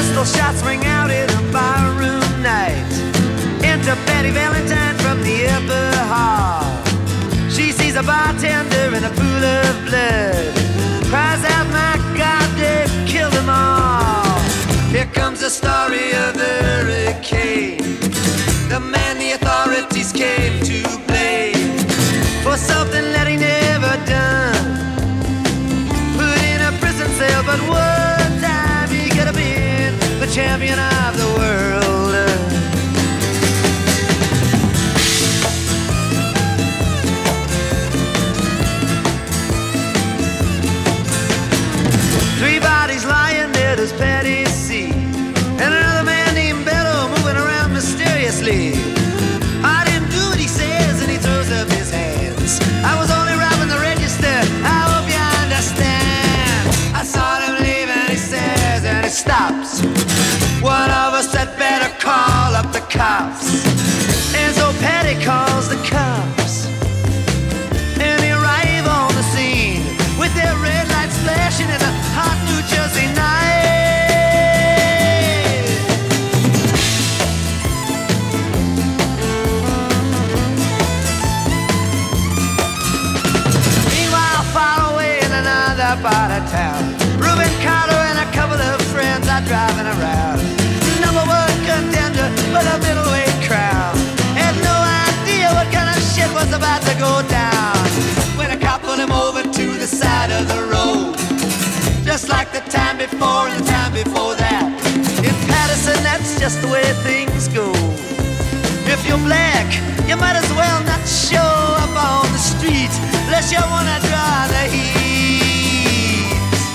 Pistol shots ring out in a barroom night. Enter Betty Valentine from the upper hall. She sees a bartender in a pool of blood, cries out, my God, they've killed them all. Here comes the story of the hurricane, the man the authorities came to blame for something that he never done. Put in a prison cell, but one time he could have been the champion of the world. Three bodies lying there, does Patty see? And another man named Bello moving around mysteriously. I didn't do what he says, and he throws up his hands. I was only robbing the register, I hope you understand. I saw him leave and he says, and he stops. One of us had better call up the cops. And so Patty calls the cops, and they arrive on the scene with their red lights flashing in a hot New Jersey night. Meanwhile, far away in another part of town, Reuben Carter and a couple of friends are driving around. Number one contender for the middleweight crown had no idea what kind of shit was about to go down when a cop pulled him over to the side of the road. Just like the time before and the time before that. In Patterson, that's just the way things go. If you're black, you might as well not show up on the street unless you wanna draw the heat.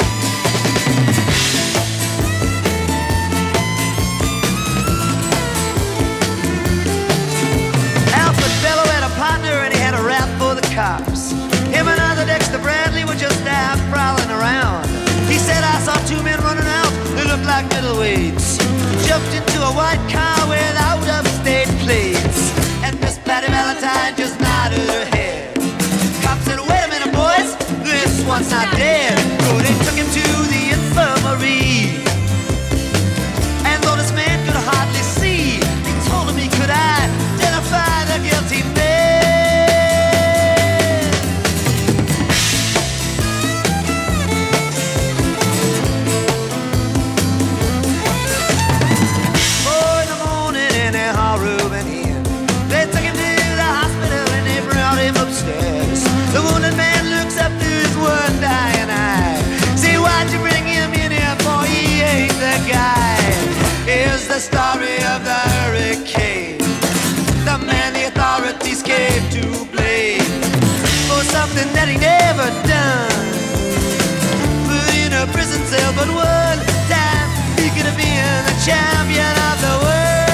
Alfred Bello had a partner and he had a rap for the cops. Him and other Dexter Bradley were just out prowling around. He said, I saw two men running out, they looked like middleweights. Jumped into a white car with out-of-state plates. And Miss Patty Valentine just nodded her head. Cop said, wait a minute, boys, this one's not dead. So they took him to the infirmary. And though this man could hardly see, he told him he could identify the guilty man. The wounded man looks up to his one dying eye. Say, why'd you bring him in here, boy? He ain't the guy. Here's the story of the hurricane, the man the authorities came to blame for something that he never done. Put in a prison cell, but one time he could have been the champion of the world.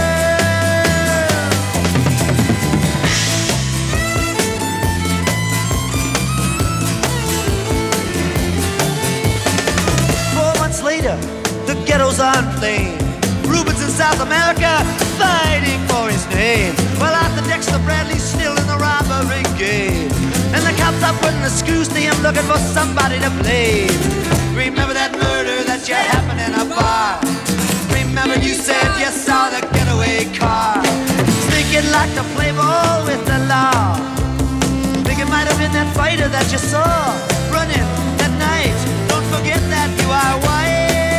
Later, the ghetto's on flame. Reuben's in South America, fighting for his name. Well, Arthur Dexter Bradley's still in the robbery game, and the cops are putting the screws to him, looking for somebody to blame. Remember that murder that you happened in a bar? Remember you said you saw the getaway car? Thinking like to play ball with the law. Think it might have been that fighter that you saw running that night. Don't forget that you are white.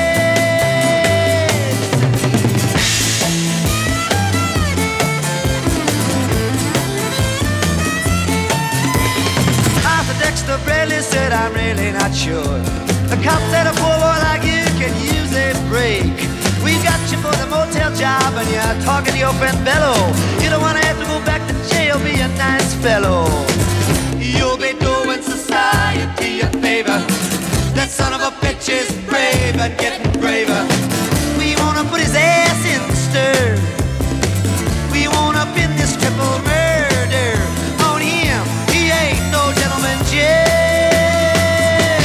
Arthur Dexter Bradley said, I'm really not sure. The cop said a poor boy like you can use a break. We got you for the motel job and you're talking to your friend Bello. You don't want to have to go back to jail, be a nice fellow. You'll be doing society a favor. That son of a bitch is brave and getting braver. We wanna put his ass in the stir. We wanna pin this triple murder on him. He ain't no gentleman jail.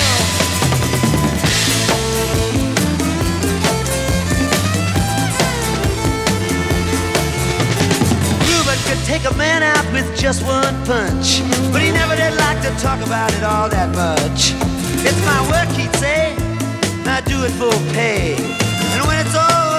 Reuben could take a man out with just one punch, but he never did like to talk about it all that much. It's my work, he'd say, I do it for pay. And when it's all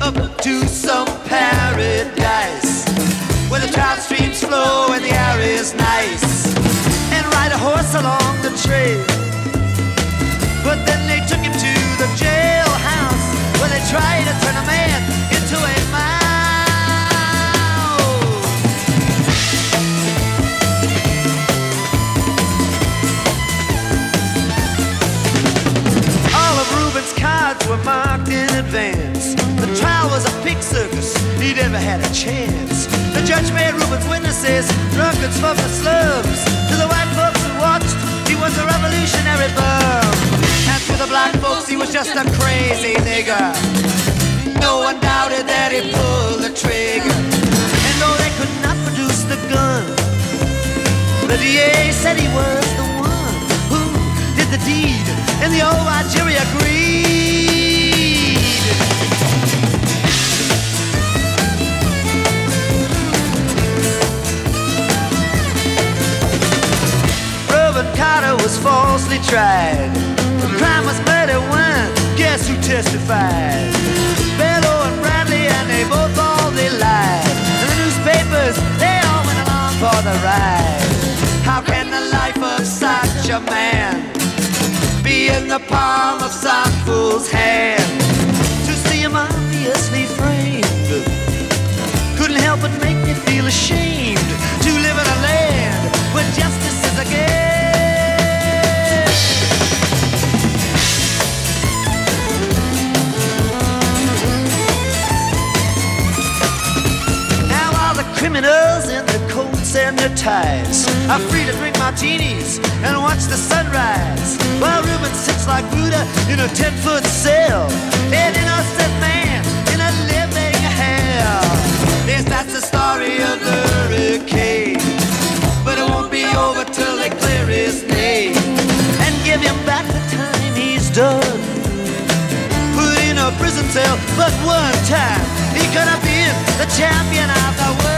up to some paradise where the trout streams flow and the air is nice, and ride a horse along the trail. But then they took him to the jailhouse where they tried to turn a man into a mouse. All of Reuben's cards were marked in advance. The trial was a pig circus, he never had a chance. The judge made Reuben's witnesses drunkards from the slums. To the white folks who watched, he was a revolutionary bum. And to the black folks, he was just a crazy nigger. No one doubted that he pulled the trigger. And though they could not produce the gun, the DA said he was the one who did the deed, and the old white jury agreed. Reuben Carter was falsely tried. The crime was murder when, guess who testified? Bellow and Bradley, and they both lied. And the newspapers, they all went along for the ride. How can the life of such a man be in the palm of some fool's hand? To see him obviously framed couldn't help but make me feel ashamed to live in a land where justice is a game. Criminals in their coats and their ties are free to drink martinis and watch the sunrise, while Reuben sits like Buddha in a 10-foot cell, an innocent man in a living hell. Yes, that's the story of the hurricane, but it won't be over till they clear his name and give him back the time he's done. Put in a prison cell, but one time he could have been the champion of the world.